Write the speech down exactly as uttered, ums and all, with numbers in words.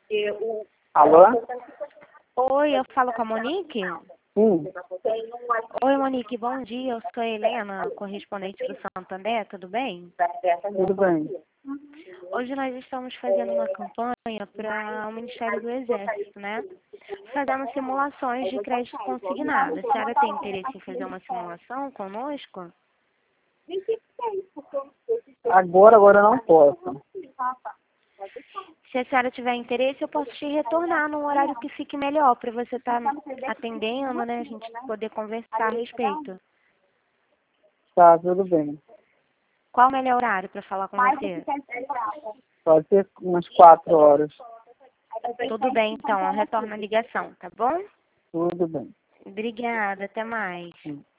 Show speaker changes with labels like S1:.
S1: Alô?
S2: Oi, eu falo com a Monique?
S1: Sim.
S2: Oi, Monique, bom dia. Eu sou a Helena, correspondente do Santander, tudo bem?
S1: Tudo bem.
S2: Hoje nós estamos fazendo uma campanha para o Ministério do Exército, né? Fazendo simulações de crédito consignado. A senhora tem interesse em fazer uma simulação conosco?
S1: Agora, agora eu não posso.
S2: Se a senhora tiver interesse, eu posso te retornar num horário que fique melhor para você estar atendendo, né? A gente poder conversar a respeito.
S1: Tá, tudo bem.
S2: Qual o melhor horário para falar com você?
S1: Pode ser umas quatro horas.
S2: Tudo bem, então. Eu retorno a ligação, tá bom?
S1: Tudo bem.
S2: Obrigada. Até mais.
S1: Sim.